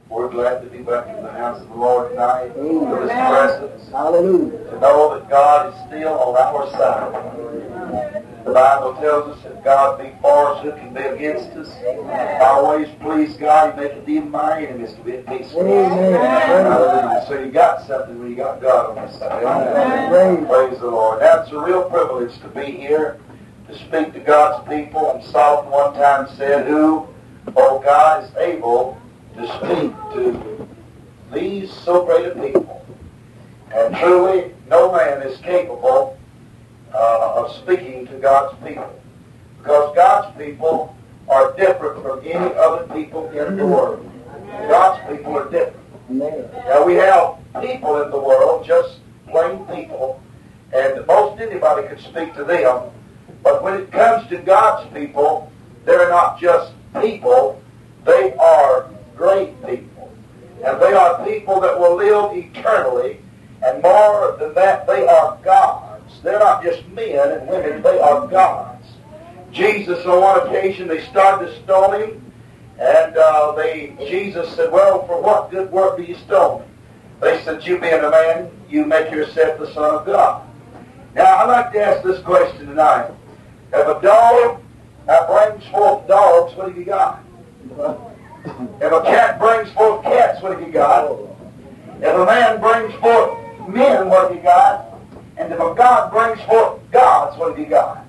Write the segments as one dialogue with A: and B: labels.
A: We're glad to be back in the house of the Lord tonight. For His presence.
B: Hallelujah.
A: To know that God is still on our side. The Bible tells us that God be for us, who can be against us? Always please God, He maketh even my enemies to be at peace with us. Hallelujah. So you got something when you got God on your side. Amen. Praise the Lord. Now it's a real privilege to be here to speak to God's people. And Solomon one time said, who, O God, is able to speak to these so great a people. And truly, no man is capable of speaking to God's people. Because God's people are different from any other people in the world. God's people are different. Now we have people in the world, just plain people, and most anybody could speak to them. But when it comes to God's people, they're not just people, they are great people. And they are people that will live eternally, and more than that, they are gods. They're not just men and women, they are gods. Jesus, on one occasion, they started to stone him, and Jesus said, well, for what good work do you stone me? They said, you being a man, you make yourself the Son of God. Now, I'd like to ask this question tonight. If a dog brings forth dogs, what have you got? If a cat brings forth cats, what have you got? If a man brings forth men, what have you got? And if a God brings forth gods, what have you got?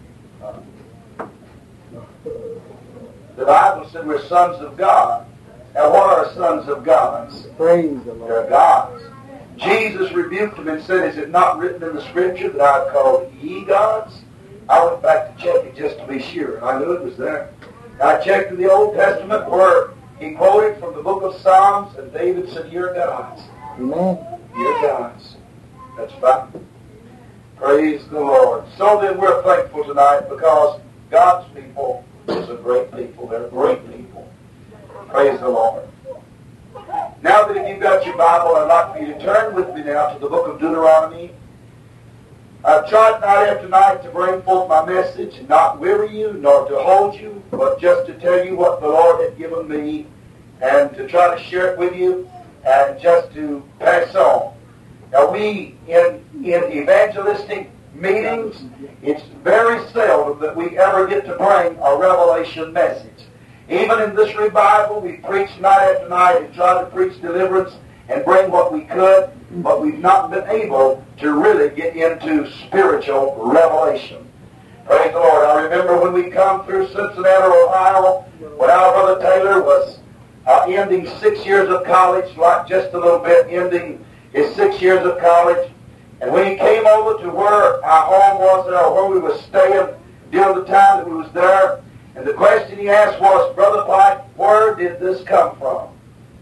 A: The Bible said we're sons of God. Now what are sons of gods?
B: Praise the Lord.
A: They're gods. Jesus rebuked them and said, is it not written in the Scripture that I called ye gods? I went back to check it just to be sure, and I knew it was there. I checked in the Old Testament where he quoted from the book of Psalms, and David said, you're gods.
B: Amen.
A: You're gods. That's right. Praise the Lord. So then we're thankful tonight because God's people is a great people. They're great people. Praise the Lord. Now that if you've got your Bible, I'd like for you to turn with me now to the book of Deuteronomy. I've tried night after night to bring forth my message and not weary you, nor to hold you, but just to tell you what the Lord had given me and to try to share it with you and just to pass on. Now we, in evangelistic meetings, it's very seldom that we ever get to bring a revelation message. Even in this revival, we preach night after night and try to preach deliverance and bring what we could, but we've not been able to really get into spiritual revelation. Praise the Lord. I remember when we come through Cincinnati, Ohio, when our brother Taylor was ending 6 years of college, like just a little bit, ending his 6 years of college. And when he came over to where our home was there, or where we were staying during the time that we was there, and the question he asked was, Brother Pike, where did this come from?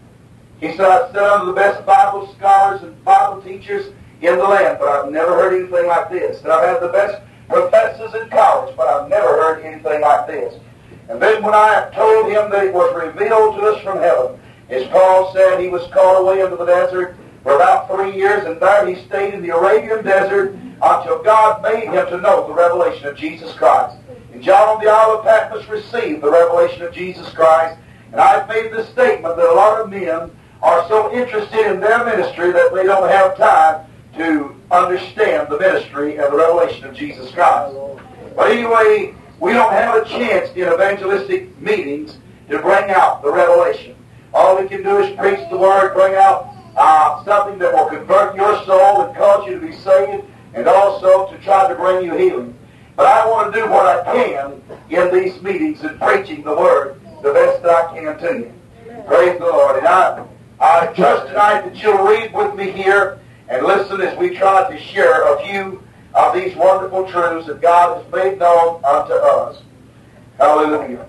A: He said, I sat under the best Bible scholars and Bible teachers in the land, but I've never heard anything like this. And I've had the best professors in college, but I've never heard anything like this. And then when I told him that it was revealed to us from heaven, as Paul said, he was called away into the desert for about 3 years, and there he stayed in the Arabian desert until God made him to know the revelation of Jesus Christ. And John on the Isle of Patmos received the revelation of Jesus Christ. And I've made the statement that a lot of men are so interested in their ministry that they don't have time to understand the ministry and the revelation of Jesus Christ. But anyway, we don't have a chance in evangelistic meetings to bring out the revelation. All we can do is preach the Word, bring out something that will convert your soul and cause you to be saved, and also to try to bring you healing. But I want to do what I can in these meetings and preaching the Word the best that I can to you. Praise the Lord. And I trust tonight that you'll read with me here and listen as we try to share a few of these wonderful truths that God has made known unto us. Hallelujah.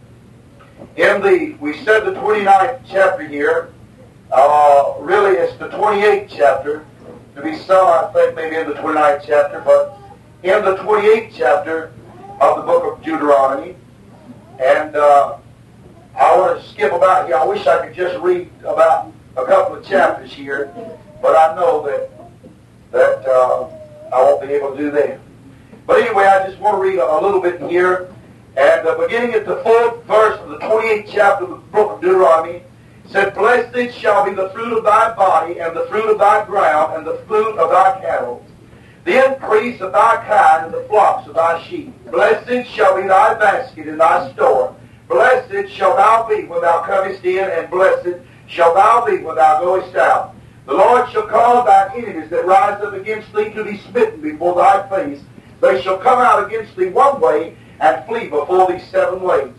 A: We said the 29th chapter here. Really, it's the 28th chapter. To be some, I think, maybe in the 29th chapter, but in the 28th chapter of the book of Deuteronomy. And I want to skip about here. I wish I could just read about a couple of chapters here, but I know that I won't be able to do that. But anyway, I just want to read a little bit here. And beginning at the 4th verse of the 28th chapter of the book of Deuteronomy, said, Blessed shall be the fruit of thy body, and the fruit of thy ground, and the fruit of thy cattle, the increase of thy kind, and the flocks of thy sheep. Blessed shall be thy basket and thy store. Blessed shall thou be when thou comest in, and blessed shall thou be when thou goest out. The Lord shall cause thy enemies that rise up against thee to be smitten before thy face. They shall come out against thee one way, and flee before thee 7 ways.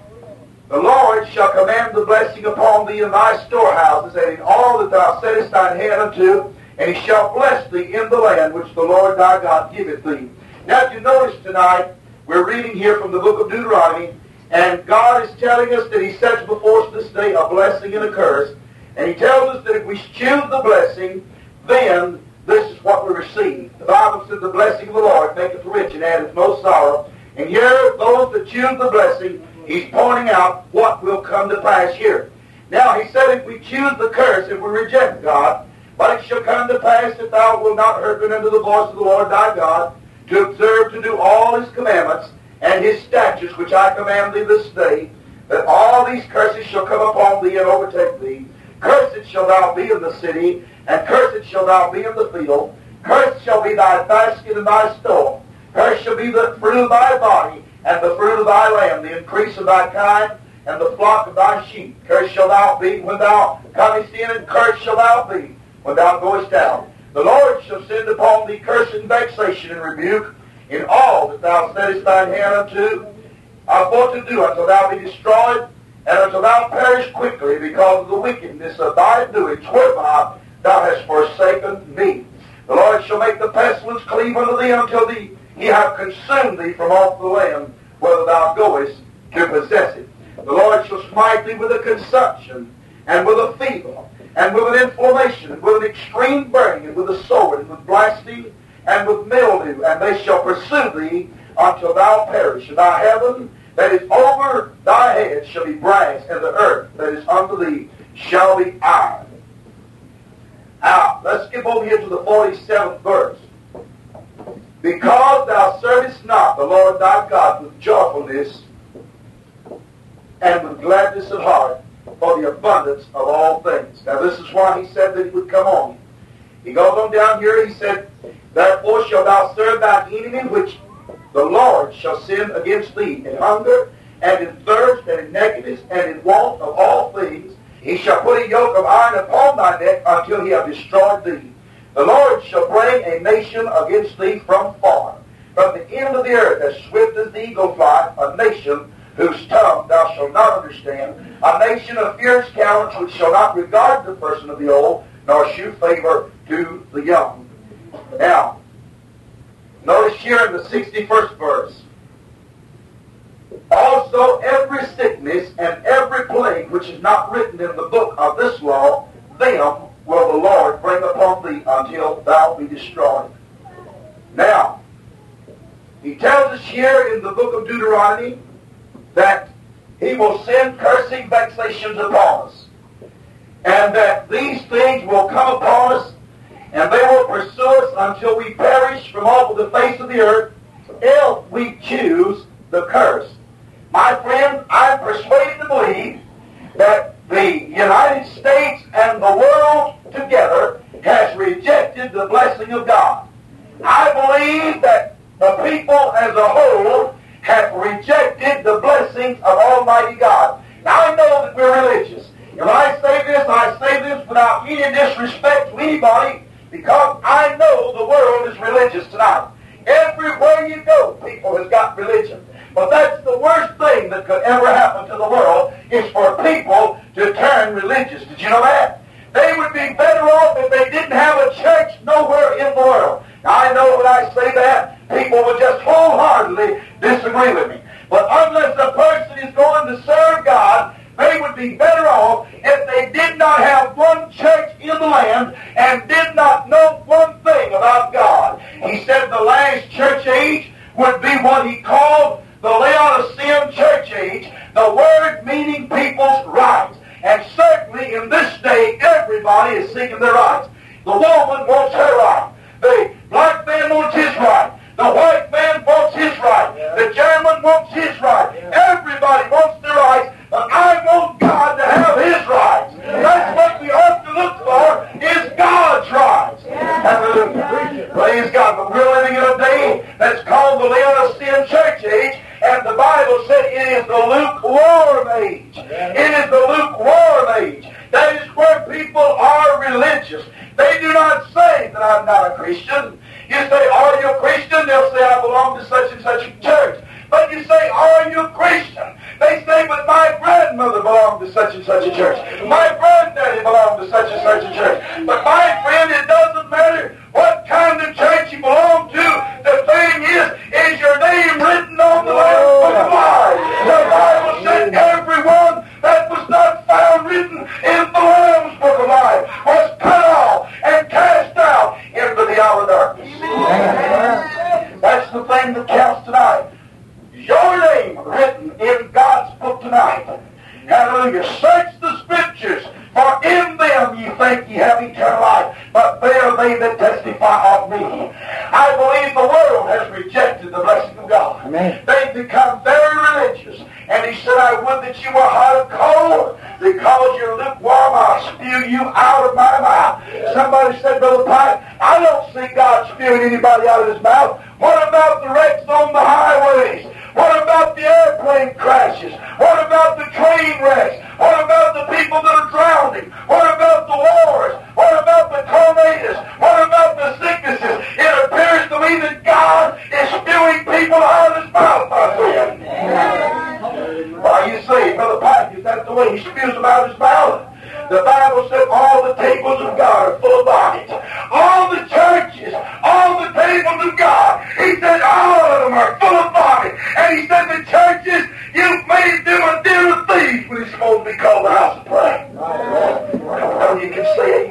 A: The Lord shall command the blessing upon thee in thy storehouses, and in all that thou settest thine hand unto, and he shall bless thee in the land which the Lord thy God giveth thee. Now, if you notice tonight, we're reading here from the book of Deuteronomy, and God is telling us that he sets before us this day a blessing and a curse. And he tells us that if we choose the blessing, then this is what we receive. The Bible said the blessing of the Lord maketh rich and addeth no sorrow. And here, those that choose the blessing, he's pointing out what will come to pass here. Now, he said if we choose the curse, if we reject God, but it shall come to pass that thou wilt not hearken unto the voice of the Lord thy God, to observe to do all his commandments and his statutes which I command thee this day, that all these curses shall come upon thee and overtake thee. Cursed shall thou be in the city, and cursed shall thou be in the field. Cursed shall be thy basket and thy store. Cursed shall be the fruit of thy body, and the fruit of thy land, the increase of thy kind, and the flock of thy sheep. Cursed shall thou be when thou comest in, and cursed shall thou be when thou goest out. The Lord shall send upon thee curse and vexation and rebuke in all that thou settest thine hand unto, for to do, until thou be destroyed, and until thou perish quickly because of the wickedness of thy doings, whereby thou hast forsaken me. The Lord shall make the pestilence cleave unto thee until he have consumed thee from off the land, whether thou goest to possess it. The Lord shall smite thee with a consumption, and with a fever, and with an inflammation, and with an extreme burning, and with a sword, and with blasting, and with mildew, and they shall pursue thee until thou perish. And thy heaven that is over thy head shall be brass, and the earth that is under thee shall be iron. Now, let's skip over here to the 47th verse. Because thou servest not the Lord thy God with joyfulness and with gladness of heart for the abundance of all things. Now, this is why he said that he would come on you. He goes on down here, he said, Therefore shalt thou serve thine enemy, which the Lord shall send against thee in hunger, and in thirst, and in nakedness, and in want of all things. He shall put a yoke of iron upon thy neck until he have destroyed thee. The Lord shall bring a nation against thee from far, from the end of the earth, as swift as the eagle flight, a nation whose tongue thou shalt not understand, a nation of fierce countenance, which shall not regard the person of the old, nor shew favor to the young. Now, notice here in the 61st verse, Also every sickness and every plague which is not written in the book of this law, them will the Lord bring upon thee until thou be destroyed. Now, he tells us here in the book of Deuteronomy that he will send cursing vexations upon us, and that these things will come upon us, and they will pursue us until we perish from off of the face of the earth, if we choose the curse. My friend, I'm persuaded to believe that the United States and the world together has rejected the blessing of God. I believe that the people as a whole have rejected the blessings of Almighty God. Now, I know that we're religious. And when I say this without any disrespect to anybody, because I know the world is religious tonight. Everywhere you go, people has got religion. But that's the worst thing that could ever happen to the world, is for people to turn religious. Did you know that? They would be better off if they didn't have a church nowhere in the world. Now, I know when I say that, people will just wholeheartedly disagree with me. But unless a person is going to serve God, they would be better off if they did not have one church in the land and did not know one thing about God. He said the last church age would be what he called the Laodicean church age, the word meaning people's rights. And certainly in this day, everybody is seeking their rights. The woman wants her right. The black man wants his right. The white man wants his right. The German wants his right. Everybody wants their rights, but I want God to have his rights. It is the lukewarm age. That is where people are religious. They do not say that I'm not a Christian. You say, are you a Christian? They'll say, I belong to such and such a church. But you say, are you a Christian? They say, but my grandmother belonged to such and such a church. My granddaddy belonged to such and such a church. But my friend, it doesn't matter what kind of church you belong to. The thing is your name written on the Lamb's Book of Life. The Bible said everyone that was not found written in the Lamb's Book of Life was cut off and cast out into the outer darkness. That's the thing that counts tonight. Your name written in God's book tonight. Hallelujah. Search the Scriptures, for in them ye think ye have eternal life, but they are they that testify of me. I believe the world has rejected the blessing of God. Amen. They've become very religious. And he said, I would that you were hot or cold, because you're lukewarm, I'll spew you out of my mouth. Somebody said, Brother Pike, I don't see God spewing anybody out of his mouth. What about the wrecks on the highways? What about the airplane crashes? What about the train wrecks? What about the people that are drowning? What about the wars? What about the tornadoes? What about the sicknesses? It appears to me that God is spewing people out of his mouth, my friend. Why, you say, Brother Pike, is that the way he spews them out of his mouth? The Bible said all the tables of God are full of vomit. All the churches, all the tables of God, he said all of them are full of vomit. And he said the churches, you've made them a den of thieves when it's supposed to be called the house of prayer. You can say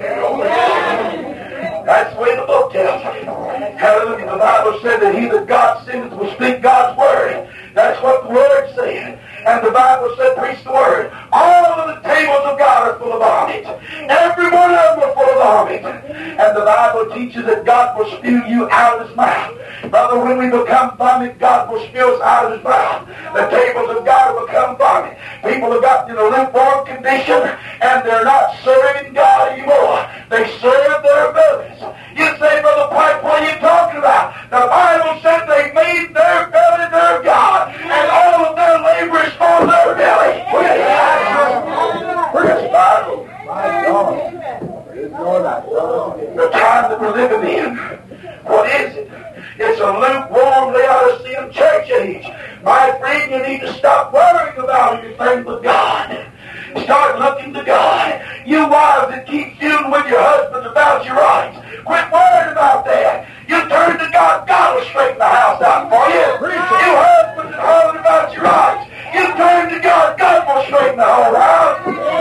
A: amen. That's the way the book tells it. Hallelujah. The Bible said that he that God sendeth will speak God's word. That's what the word said. And the Bible said, preach the word. All of the tables of God are full of vomit. Every one of them are full of vomit. And the Bible teaches that God will spew you out of his mouth. Brother, when we become vomit, God will spew us out of his mouth. The tables of God will become vomit. People have gotten in a lukewarm condition, and they're not serving God anymore. They serve their bellies. You say, Brother Pike, what are you talking about? The Bible said they made their belly their God, and all of their labor is for their belly. Where's the Bible? My God. The time that we're living in, what is it? It's a lukewarm Laodicean church age. My friend, you need to stop worrying about anything but God. Start looking to God. You wives that keep feuding with your husbands about your rights, quit worrying about that. You turn to God, God will straighten the house out for you. You husbands that holler about your rights, you turn to God, God will straighten the whole house.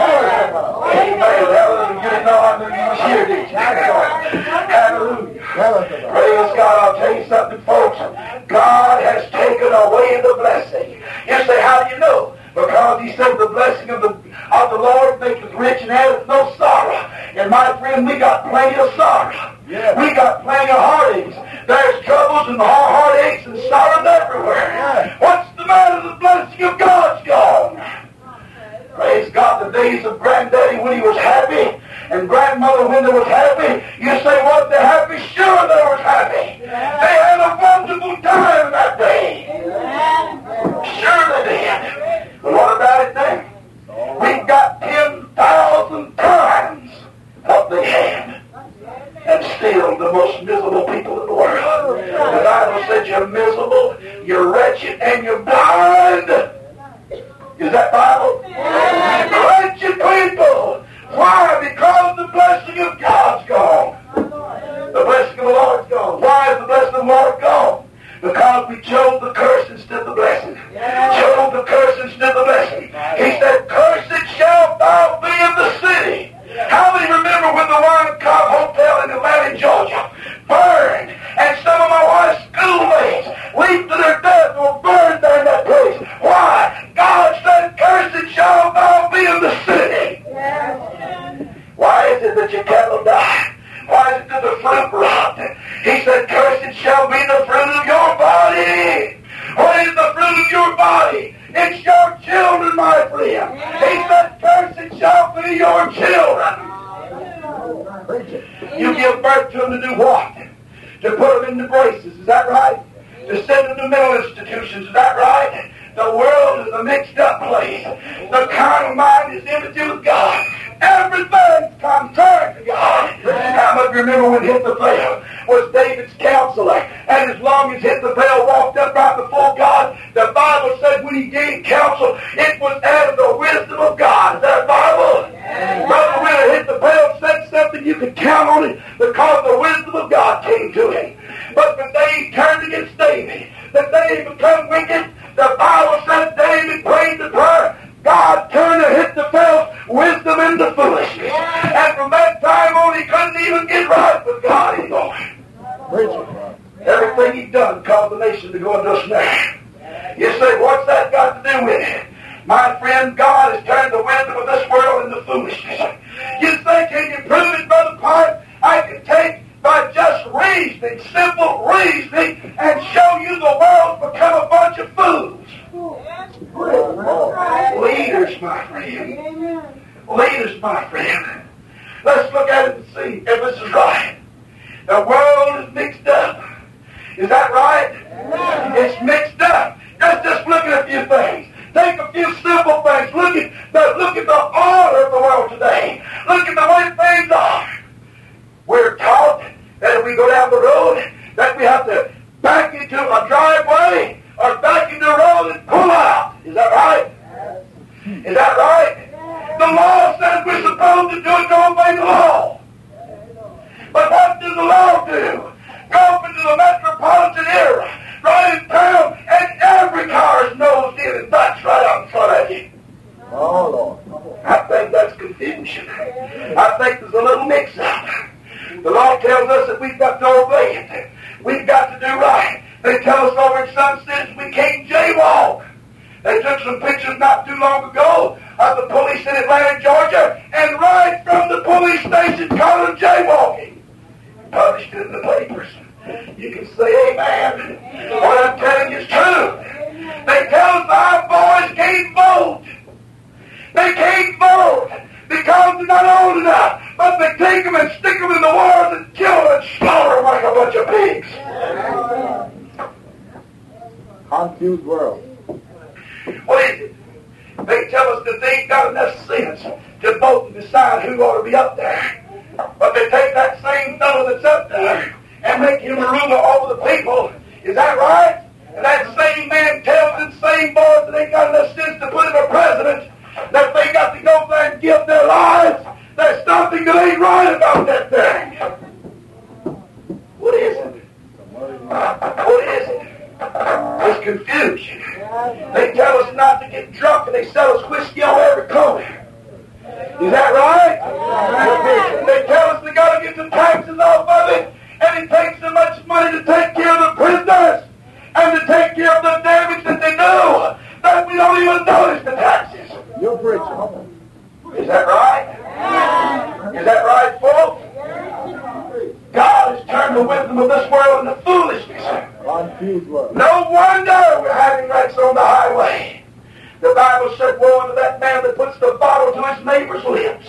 A: Amen. Hallelujah. You didn't know I knew you was here, did you? Hallelujah. Praise God. I'll tell you something, folks. God has taken away the blessing. You say, how do you know? Because he said the blessing of the Lord maketh rich and addeth no sorrow. And my friend, we got plenty of sorrow. Yeah. We got plenty of heartaches. There's troubles and heartaches and sorrows everywhere. Yeah. What's the matter? The blessing of God's gone. Praise God, the days of Granddaddy when he was happy, and Grandmother when they was happy. You say, was they happy? Sure they was happy. Yeah. They had a wonderful time that day. Yeah. Sure they did. But what about it now? We've got 10,000 times what they had. And still the most miserable people in the world. The Bible said you're miserable, you're wretched, and you're blind. Is that Bible? Wretched people. Why? Because the blessing of God's gone. The blessing of the Lord's gone. Why is the blessing of the Lord gone? Because we chose the curse instead of the blessing. Chose the curse instead of the blessing. He said, cursed shalt thou be in the city. How many remember when the Wine Cobb Hotel in Atlanta, Georgia burned, and some of my wife's schoolmates leaped to their death or burned there in that place? Why? God said, cursed shalt thou be in the city. Why is it that your cattle die? Why is it that the fruit rot? He said, cursed shall be the fruit of your body. What is the fruit of your body? It's your children, my friend. He said, cursed shall be your children. You give birth to them to do what? To put them into braces, is that right? To send them to mental institutions, is that right? The world is a mixed up place. The carnal mind is enmity with God. Everything's contrary to God. How much remember when Ahithophel was David's counselor, and as long as Ahithophel walked upright before God, the Bible said when he gave counsel, it was out of the wisdom of God. Is that Bible? Brother, when Ahithophel said something, you could count on it because the wisdom of God came to him. But the day he turned against David, the day he became wicked, the Bible said David prayed the prayer. God turned Ahithophel's wisdom into foolishness. And from that time on, he couldn't even get right with God anymore. Everything he'd done caused the nation to go into a snare. You say, what's that got to do with it? My friend, God has turned the wisdom of this world into foolishness. You say, can you prove it, Brother Pine? I can take by just reasoning, simple reasoning, and show you the world's become a bunch of fools. Leaders, my friend. Leaders, my friend. Let's look at it and see if this is right. The world is mixed up. Is that right? It's mixed up. Let's just look at a few things. Take a few simple things. Look at the order of the world today. Look at the way things are. We're taught that if we go down the road, that we have to back into a driveway or back into the road and pull out. Is that right? Is that right? The law says we're supposed to do it to obey the law. But what does the law do? Go up into the metropolitan area, right in town, and every car is nosed in and backs right out in front of you. Oh, Lord. I think that's confusion. I think there's a little mix-up. The law tells us that we've got to obey it. We've got to do right. They tell us over in some cities we can't jaywalk. They took some pictures not too long ago of the police in Atlanta, Georgia, and right from the police station called them jaywalking. Published it in the papers. You can say amen. What I'm telling you is true. They tell us our boys can't vote. They can't vote because they're not old enough. But they take them and stick them in the wars and kill them and slaughter them like a bunch of pigs. Confused world. What is it? They tell us that they ain't got enough sense to vote and decide who ought to be up there. But they take that same fellow that's up there and make him a ruler over the people. Is that right? And that same man tells them same boys that ain't got enough sense to put him a president, that they got to go there and give their lives. There's something that ain't right about that thing. What is it? What is it? It's confusion. They tell us not to get drunk and they sell us whiskey on every corner. Is that right? They tell us we got to get the taxes off of it, and it takes so much money to take care of the prisoners and to take care of the damage that they do that we don't even notice the taxes. You're preaching. Is that right? Is that right, folks? God has turned the wisdom of this world into foolishness. No wonder we're having wrecks on the highway. The Bible said, woe unto that man that puts the bottle to his neighbor's lips.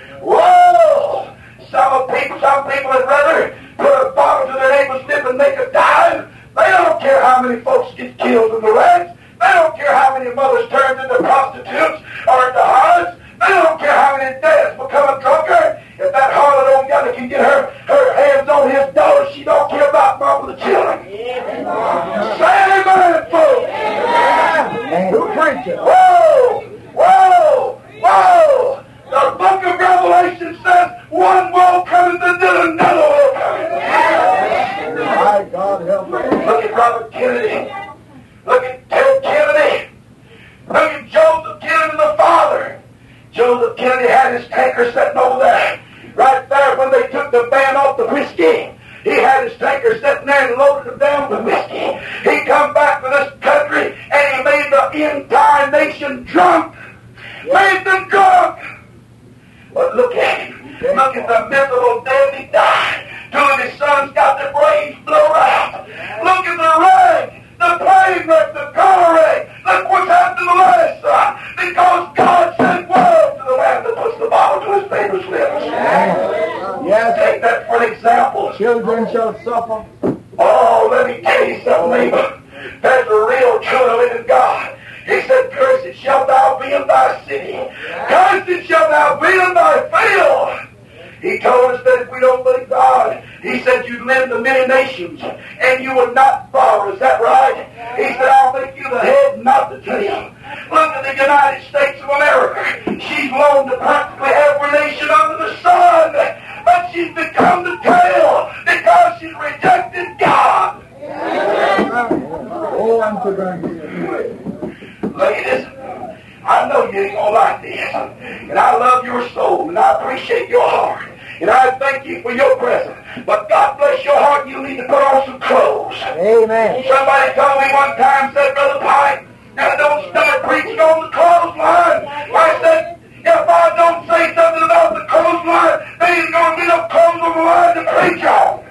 A: Whoa! Some people would rather put a bottle to their neighbor's lip and make a dive. They don't care how many folks get killed in the wrecks. They don't care how many mothers turn into prostitutes or into harlots. They don't care how many dads become a drunkard. If that harlot old gal can get her hands on his daughter, she don't care about mom and the children. Say amen, folks. Who preaching? Whoa! Whoa! Whoa! The book of Revelation says one will come and then another will come. My God help me. Look at Robert Kennedy. Look at Ted Kennedy. Look at Joseph Kennedy, the father. Joseph Kennedy had his tanker sitting over there. Right there when they took the ban off the whiskey. He had his tanker sitting there and loaded them down with whiskey. He come back to this country and he made the entire nation drunk. Made them drunk. But look at him. Look at the miserable death he died. Two of his sons got their brains blown out. Look at the wreck, the plane wreck, the car wreck. Look what's happened to the last son. Because God said woe to the man that puts the bottle to his neighbor's lips. Yes. Take that for an example. Children shall suffer. Oh, let me tell you something, neighbor. There's a real, true, living God. in thy city. Cursed shall thou be in thy field. He told us that if we don't believe God, he said you'd live in many nations and you would not borrow. Is that right? He said, I'll make you the head, not the tail. Look at the United States of America. She's loaned to practically every nation under the sun, but she's become the tail because she's rejected God.
B: Oh, I'm so glad.
A: Ladies, I know you ain't gonna like this, and I love your soul, and I appreciate your heart, and I thank you for your presence. But God bless your heart, you need to put on some clothes.
B: Amen.
A: Somebody told me one time, said, Brother Pike, now don't start preaching on the clothesline. I said, if I don't say something about the clothesline, there ain't gonna be no clothes on the line to preach on.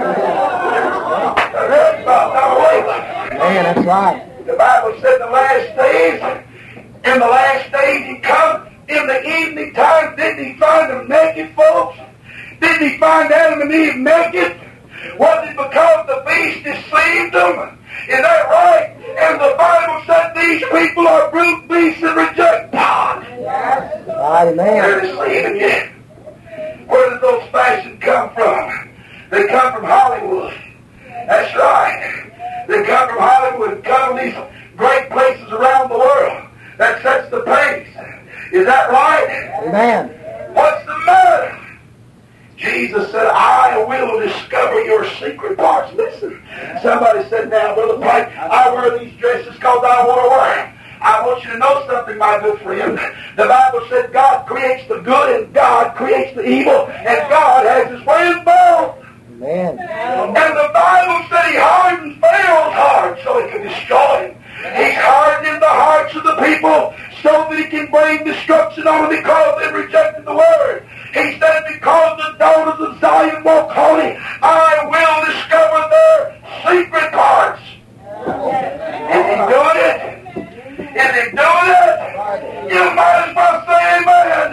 B: Man, that's right.
A: The Bible said in the last days he come in the evening time. Didn't he find them naked, folks? Didn't he find Adam and Eve naked? Was it because the beast deceived them? Is that right? And the Bible said these people are brute beasts and reject God.
B: Amen.
A: They're deceiving you. Where did those fashions come from? They come from Hollywood. That's right. They come from Hollywood, come from these great places around the world. That sets the pace. Is that right?
B: Amen.
A: What's the matter? Jesus said, I will discover your secret parts. Listen, somebody said, now, Brother Pike, I wear these dresses because I want to wear them. I want you to know something, my good friend. The Bible said God creates the good and God creates the evil, and God has his way in both.
B: Amen.
A: And the Bible said he hardened Pharaoh's heart so he could destroy him. He's hardened the hearts of the people so that he can bring destruction on them because they rejected the word. He said, because the daughters of Zion walk holy, I will discover their secret parts. Is he doing it? Is he doing it? You might as well say amen.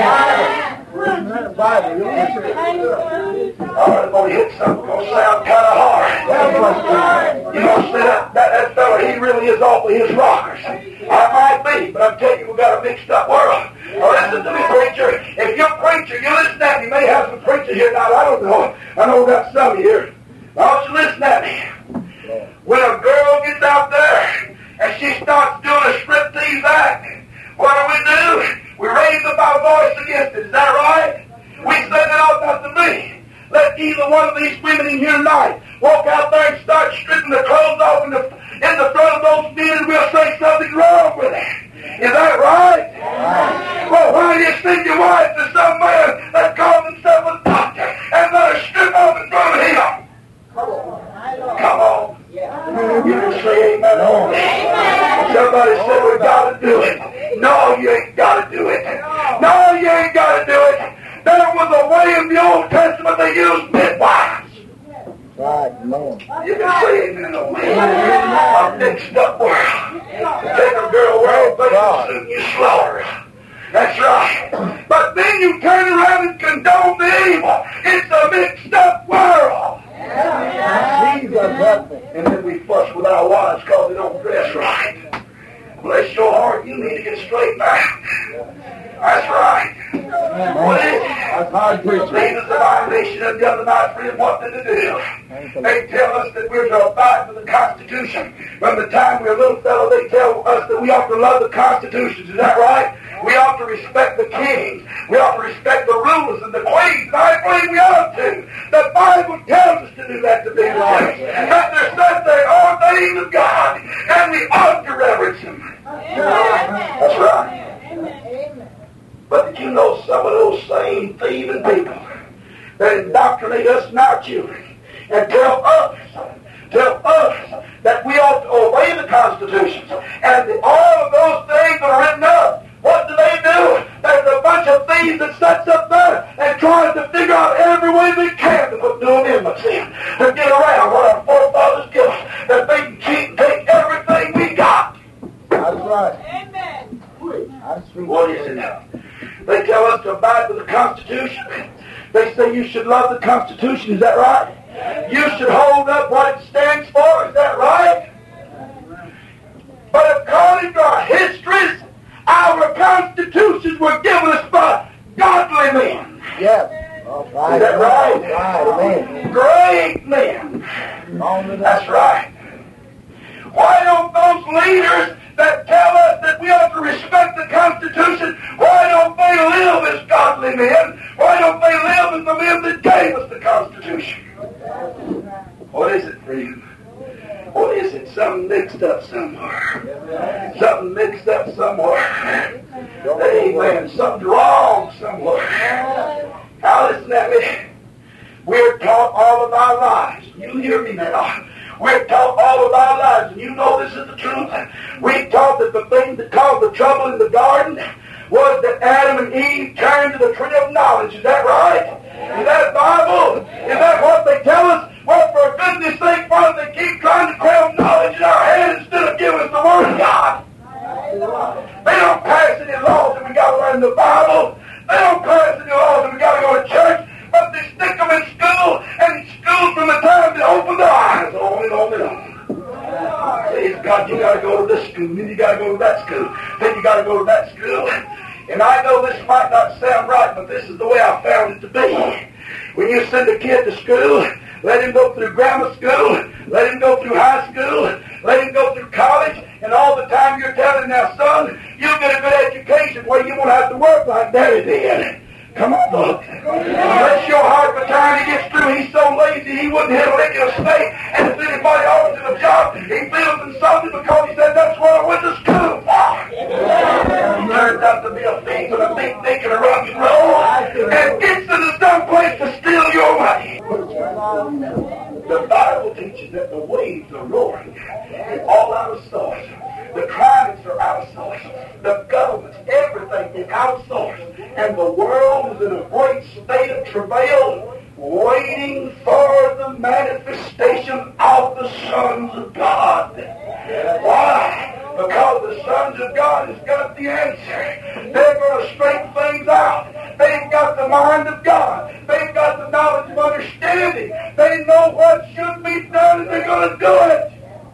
A: I'm going to hit something going to sound kind of hard. You know, say that fella, he really is off of his rockers. I might be, but I'm telling you, we've got a mixed up world. Now listen to me, preacher. If you're a preacher, you listen at me. You may have some preachers here now. I don't know. I know we've got some here. I want you to listen at me. When a girl gets out there and she starts doing a striptease act, what do? We raise up our voice against it. Is that right? We say that ought not to be. Let either one of these women in here tonight walk out there and start stripping the clothes off in the front of those men, and we'll say something's wrong with it. Is that right? Well, why do you send your wife to some man that calls himself a doctor and let her strip off in front of him? Come on. You can say amen on me. Somebody said we got to do it. No, you ain't got to do it. No, you ain't got to do it. There was a way in the Old Testament they used midwives.
B: Right, Lord.
A: You can say amen on me. A mixed up world. Take a girl wearing a bathing suit and you slaughter her. That's right. But then you turn around and condone the evil. It's a mixed up world. And then we fuss with our wives because they don't dress right. Bless your heart, you need to get straight back. That's right. What is it?
B: That's hard preaching.
A: The leaders of our nation have done tonight for what did they do? They tell us that we're to abide by the Constitution. From the time we're a little fellow, they tell us that we ought to love the Constitution. Is that right? We ought to respect the kings. We ought to respect the rulers and the queens. I believe we ought to. The Bible tells us to do that to be the church. That they're said they ordained of God, and we ought to reverence them. That's right. But did you know some of those same thieving people that indoctrinate us and our children and tell us that we ought to obey the Constitution and all of those things that are written up? What do? There's a bunch of thieves that sits up there and tries to figure out every way they can to put new amendments in, to get around what our forefathers give us, that they can cheat and take everything we got.
B: That's right.
C: Amen.
A: What is it now? They tell us to abide by the Constitution. They say you should love the Constitution. Is that right? You should hold up what it stands for. Is that right? But according to our histories, our constitutions were given us by godly men.
B: Yes. That's right.
A: Is that right?
B: Right, amen.
A: Great men.
B: On to
A: That's right. Why don't those leaders that tell us that we ought to respect the Constitution, why don't they live as godly men? Why don't they live as the men that gave us the Constitution? What is it, friend? What is it? Something mixed up somewhere. Something mixed up somewhere. Amen. Something's wrong somewhere. Now listen at me. We're taught all of our lives. You hear me now. We're taught all of our lives, and you know this is the truth. We're taught that the thing that caused the trouble in the garden was that Adam and Eve turned to the tree of knowledge. Is that right? Is that Bible? Is that what they tell us? Well, for goodness sake, why do they keep trying to cram knowledge in our head instead of giving us the Word of God? They don't pass any laws that we got to learn the Bible. They don't pass any laws that we got to go to church. But they stick them in school, and in school from the time they open their eyes, on and on and on. Praise God, you got to go to this school, then you got to go to that school, then you got to go to that school. And I know this might not sound right, but this is the way I found it to be. When you send a kid to school, let him go through grammar school, let him go through high school, let him go through college, and all the time you're telling now, son, you'll get a good education where you won't have to work like Daddy did. Come on, look. Bless your heart, by the time he gets through, he's so lazy he wouldn't hit a lick in a state. And if anybody offers him a job, he feels insulted because he said, that's what I went to school for. He turns out to be a thief and a big dick and a rock and roll, and gets into some place to steal your money. The Bible teaches that the waves are roaring, all out of source. The climates are out of source. The governments, everything is out of source. And the world is in a great state of travail, waiting for the manifestation of the sons of God. Why? Because the sons of God has got the answer. They're going to straighten things out. They've got the mind of God. They've got the knowledge of understanding. They know what should be done, and they're going to do it.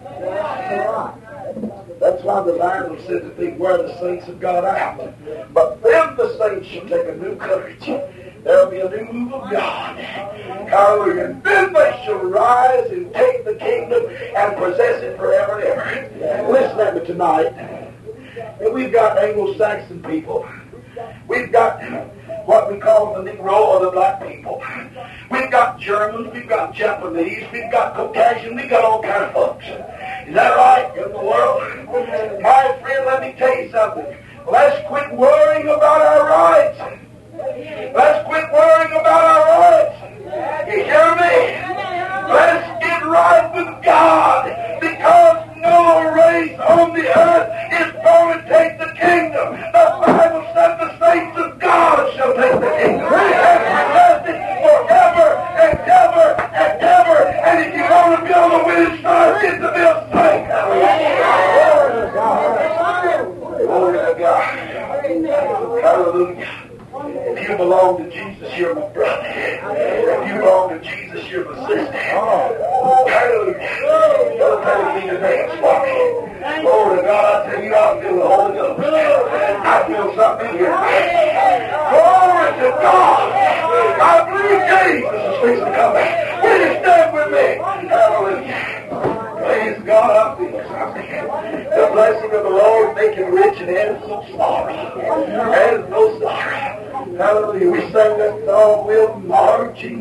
A: That's why the Bible says that they wear the saints of God out. But then the saints shall take a new courage. There will be a new move of God. Hallelujah. And then they shall rise and take the kingdom and possess it forever and ever. Listen at me tonight. And we've got Anglo-Saxon people. We've got what we call the Negro or the black people. We've got Germans, we've got Japanese, we've got Caucasian, we've got all kinds of folks. Is that right in the world? My friend, let me tell you something. Let's quit worrying about our rights. Let's quit worrying about our rights. You hear me? Let's get right with God, because no race on the earth is going to take the kingdom. The Bible said the saints of God shall take the kingdom. And possess it forever and ever and ever. And if you want to be on the winning side, get to be a saint. Glory to God. Glory to God. Hallelujah. If you belong to Jesus, you're my brother. If you belong to Jesus, you're my sister. Hallelujah. Don't tell me to dance for me. Glory to God, I tell you, I feel the Holy Ghost. I feel something in here. Glory to God. I believe Jesus is fixing to come back. Will you stand with me? Hallelujah. Praise God, I feel something. The blessing of the Lord making rich and adds no sorrow. Adds no sorrow. Hallelujah. We sang that song, we're marching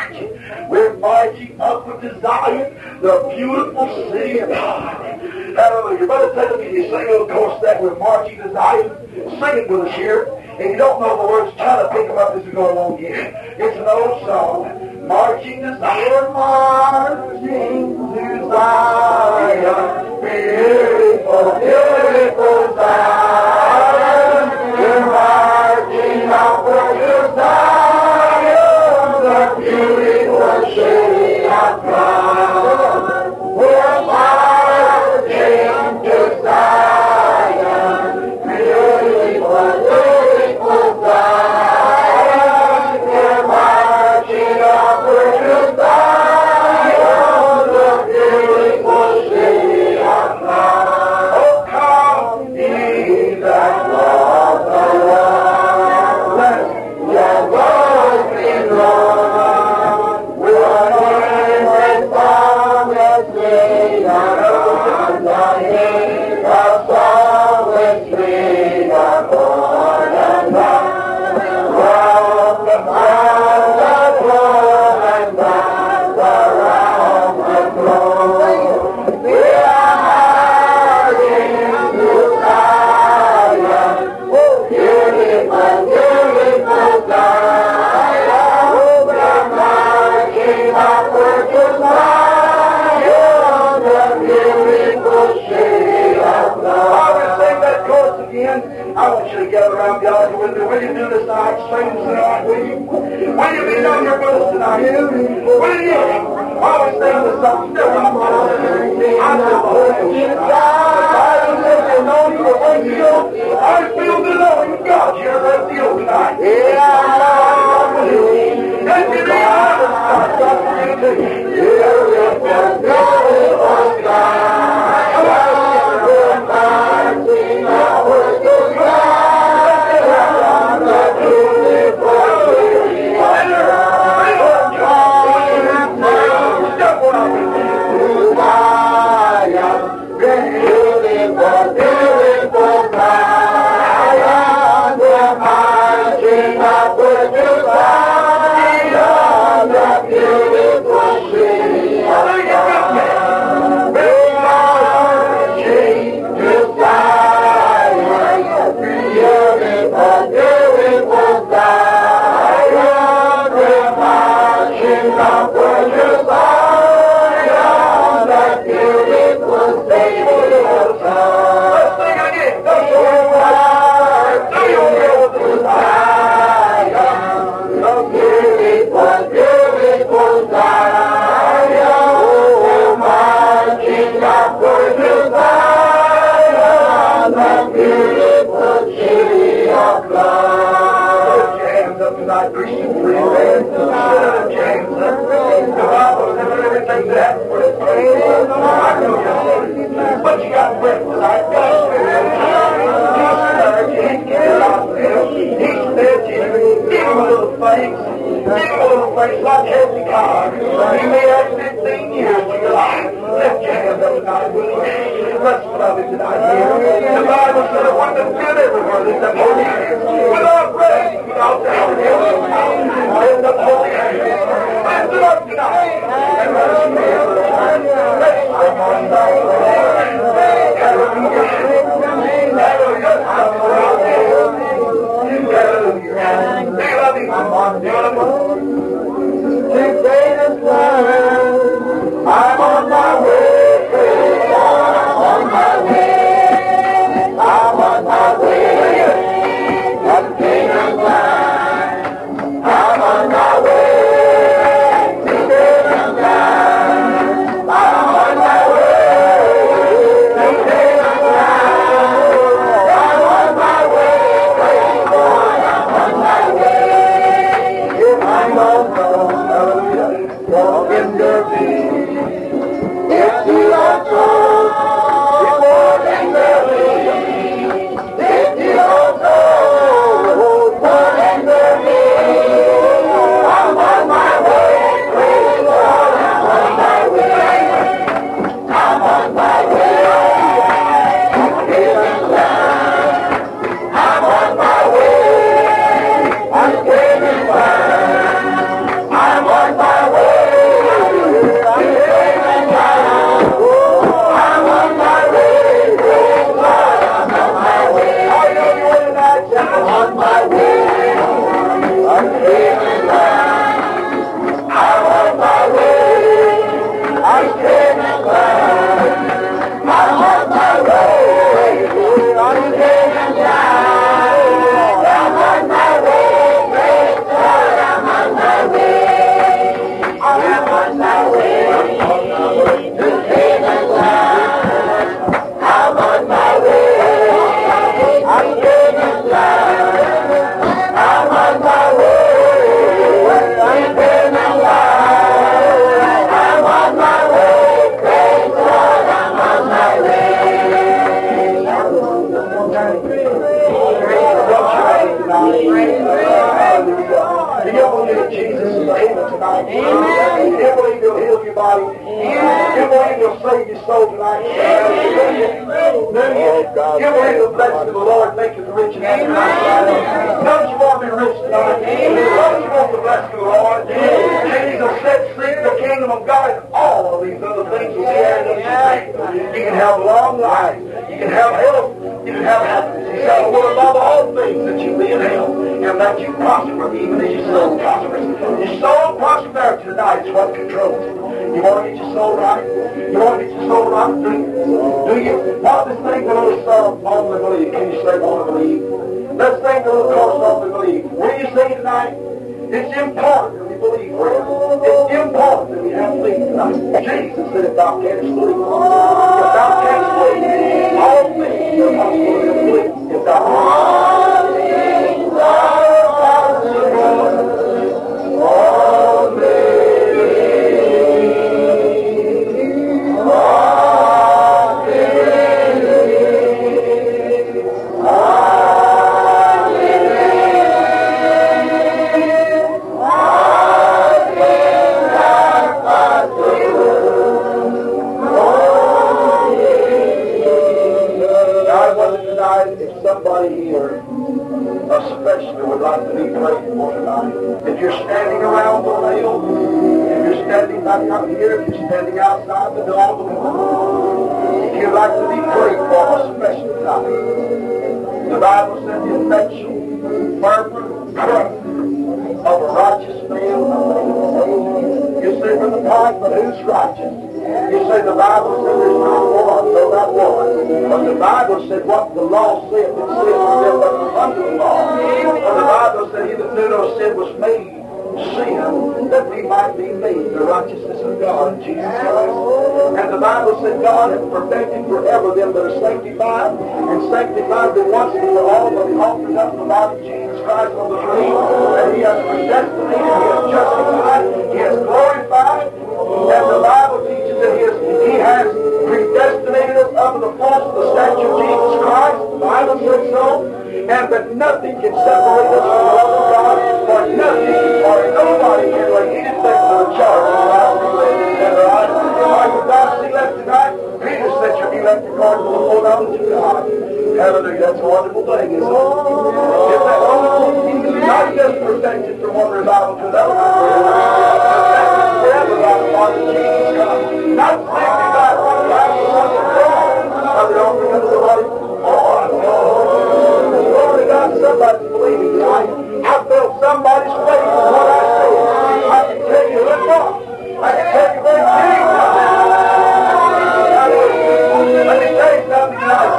A: upward to Zion, the beautiful city of God. Hallelujah. Brother, tell me, you sing a little chorus that we're marching to Zion. Sing it with us here. If you don't know the words, try to pick them up as we go along here. It's an old song. Marching to Zion. We're marching to Zion. Beautiful, beautiful Zion. We're marching upward to Zion, the beautiful city of God. We're marching to Zion, beautiful, beautiful Zion. We're marching upward to Zion, the beautiful city of God. Oh, come ye that love I want you to gather around the altar with me. Will you do this tonight? Sing this tonight, will you? Will you be down here with us tonight? Will you? While we sing this song, still not falling. I feel the Holy Ghost. The Bible says you know you will wake you up. I feel the knowing God here in that deal tonight. Let me be honest. God for you too. But you got breath tonight. He's there to you. Give him a little thanks. Give him a little thanks like Hezekiah. You may have 15 years to your life. Lift your hands up tonight, will you? Let's love him tonight here. The Bible said it wasn't good everywhere. Lift up holy hands. Without praise, without doubt. Lift up holy hands. Lift it up tonight. And let us pray. I'm on my way, I'm on my way, I'm on my way, I'm Canaan land, I'm on my way to Canaan land, I'm on my way to Canaan land, I'm on my way, praise God, I'm on my way, I'm on my way, walk in the peace. If you are told, before they believe. If you are told, before they believe. I'm on my way, praise God, I'm on my way. I'm on my way, I'm giving land. I'm on my way, I'm giving land. I'm on my way. On my way, I'm giving land. I'm on my way, I'm giving land. I'm on my way, I'm giving land. I'm on my way, praise God, I'm on my way. I'm on my way, to giving land. I'm on my way, I'm giving land. Amen. You believe he'll heal your body? Amen. You believe he'll save your soul tonight? Amen. You believe the blessing of the Lord maketh rich and addeth no sorrow? Don't you want to be rich tonight? Don't you want the blessing of the Lord? Jesus said, seek the kingdom of God, and all of these other things will be added unto you. You can have a long life. You can have health. You can have happiness. He said, well, above all things that you be in health, and that you prosper even as your soul prospers. Your soul prosperity tonight is what controls it. You want to get your soul right? You want to get your soul right? Do you? Now let's sing a little song on the believe. Can you say on the believe? Let's sing a little chorus on the believe. Will you sing tonight? It's important that we believe, friends. It's important that we have faith tonight. Jesus said, if thou canst believe, if thou canst believe, all things are possible to believe. If thou all things are possible, all especially would like to be prayed for tonight. If you're standing around the rail, if you're standing back up here, if you're standing outside the door, if you'd like to be prayed for, especially tonight. The Bible said the effectual, fervent prayer of a righteous man. You say, Brother Pike, but who's righteous? You say the Bible said there's not one, no, not one. But the Bible said what the law said, it said to them that was under the law. But the Bible said he that knew no sin was made sin, that we might be made the righteousness of God in Jesus Christ. And the Bible said God hath perfected forever them that are sanctified, and sanctified them once and for all by the offering up of the body of Jesus Christ on the tree. And he has predestinated, he has justified, he has glorified. And the Bible teaches that he has predestinated us under the fullness of the statue of Jesus Christ. The Bible says so. And that nothing can separate us from the love of God, for nothing or nobody can lay anything to the charge of God. Are you God's elect tonight? Peter said you'll be elect according to the full knowledge of God. Hallelujah. That's a wonderful thing, isn't it? Isn't that wonderful? Not just perfected from one revival to another, perfected forever by the Lord Jesus Christ. Not sanctified from the life of one to of the offering of the body. Glory to God, somebody's believing tonight. I felt somebody's faith in what I said. I can tell you who it was. I can tell you where it came from. Let me tell you something tonight.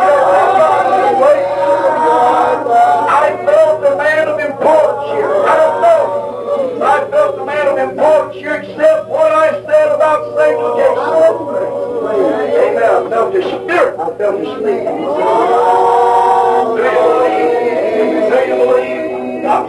A: I felt the man of importance here. I don't know. But I felt the man of importance here except what I said about sanctification. Amen. I felt his spirit. I felt his speaking. Do you believe? Do you believe? God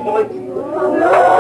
A: faithfully?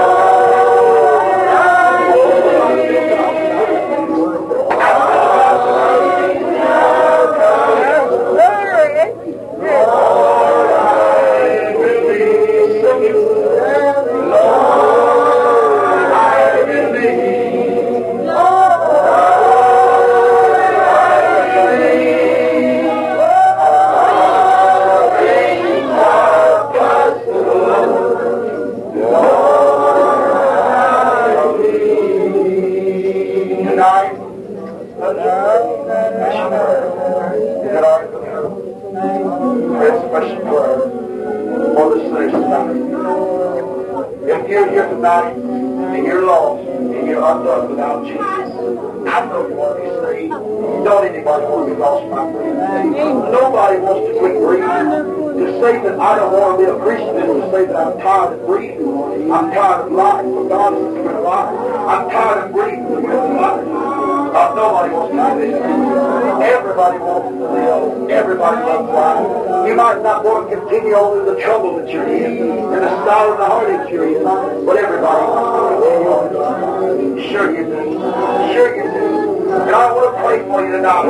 A: If you're here tonight and you're lost and you're undone without Jesus, I know you want to be saved. Don't anybody want to be lost, my friend. Nobody wants to quit breathing. To say that I don't want to be a Christian is to say that I'm tired of breathing. I'm tired of life, for God is the Spirit of life. I'm tired of breathing the breath of life. Nobody wants to do this. Everybody wants to live. Everybody loves life. You might not want to continue on in the trouble that you're in, and the sorrow and the heartache you're in, but everybody wants to continue on. Sure you do. Sure you do. And I want to pray for you tonight.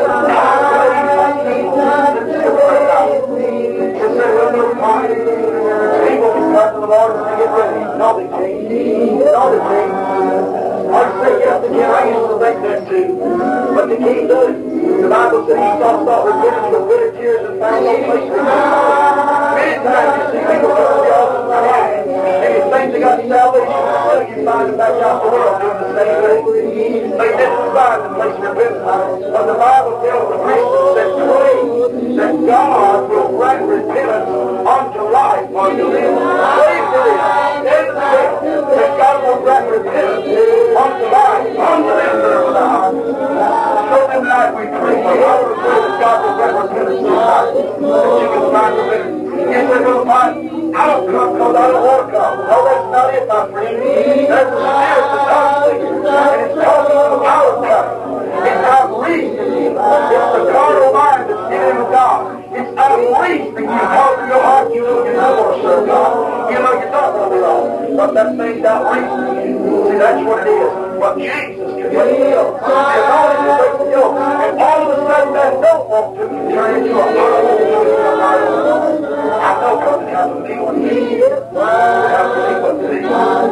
A: People can come to the Lord and get ready. No, they can't. No, they can't. I say yes again. I used to think that too. But they can't do it. The Bible says he sought repentance with bitter tears and found no place for repentance. Many times you see people come to the altar tonight and you think they got salvation, so you find them back out the world doing the same thing. They didn't find the place for repentance. But the Bible tells the Christians that pray that God will grant repentance unto life while you live. Pray for this. That God will grant repentance unto life, unto them that are without. So tonight we pray for you. I want to pray that God will grant repentance tonight, that you can find repentance. You say, well, I don't come because I don't want to come. No, that's not it, my friend. There's a spirit that's unseen, and it's causing the power of God. It's outreached in you. It's the carnal mind that's in with God. It's outreached in you, causing your heart. You know you don't want to serve God. You know you don't want to be wrong. But that thing's outreached in you. See, that's what it is. But Jesus can break the yoke. And all he can break the yoke. And all of a sudden that don't want to can turn into a heart. I know because it has to be with me. It has to be with me.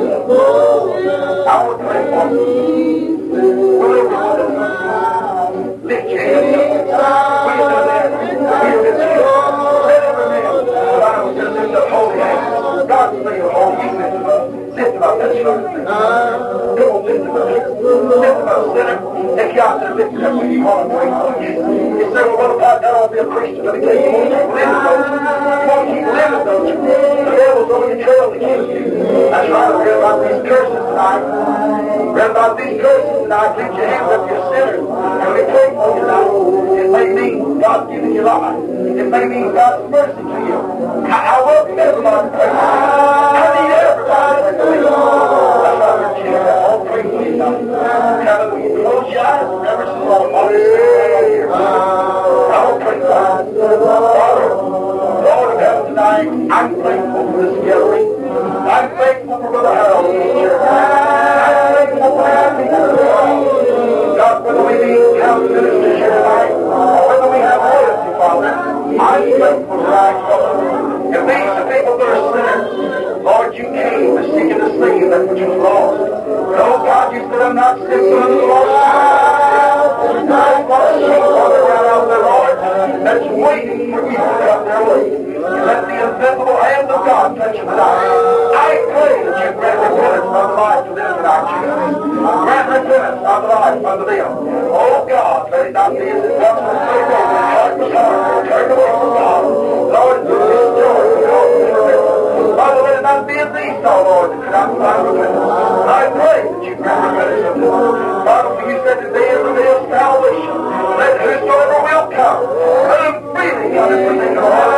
A: I want to pray for you. Will everyone lift your hands up? Will you do that? Will you lift your hands up? Let every man, the Bible says, lift up holy hands. God's made a holy. You lift them up. Lift them up. That's right. Come on, lift them up. Lift them up, sinner. If you out there lifting up when you want to pray for you. You say, well, what about I don't want to be a Christian? Let me tell you, you want to keep living, don't you? You want to keep living, don't you? The devil's on your trail to kill you. That's right. I read about these curses tonight. Read about these curses tonight. Lift your hands up, you're sinners. And we pray for you now. It may mean God giving you life. It may mean God's mercy to you. I welcome everybody to pray for you. I need everybody to pray for you. That's why we're here. All pray for you now. Hallelujah. Close your eyes and remember some Lord. All this right here. I will pray for you. Father, Lord of heaven tonight, I'm thankful for this gathering. I'm thankful for Brother Harold in the church. I'm thankful for having God, whether we be county ministers here tonight, or whether we have loyalty, Father, I'm thankful tonight, Father. If these are people that are sinners, Lord, you came to seek and to save that which was lost. But, oh God, you said I'm not sick, but I'm the lost. I've got a sheep, Father, right out there, Lord, that's waiting for you to come their way. Let the invisible hand of God touch them tonight. I pray that you grant repentance of life to them tonight, Jesus. Grant repentance of life unto them. Oh God, let it not be as it comes from so long. The heart was hard. Turn away from God. Lord, it's this joy to cause you repentance. Father, let it not be as Esau, Lord, that cannot find repentance. I pray that you grant repentance of them. Father, for you said today is the day of salvation. Let whosoever will come, let him freely come and present your heart.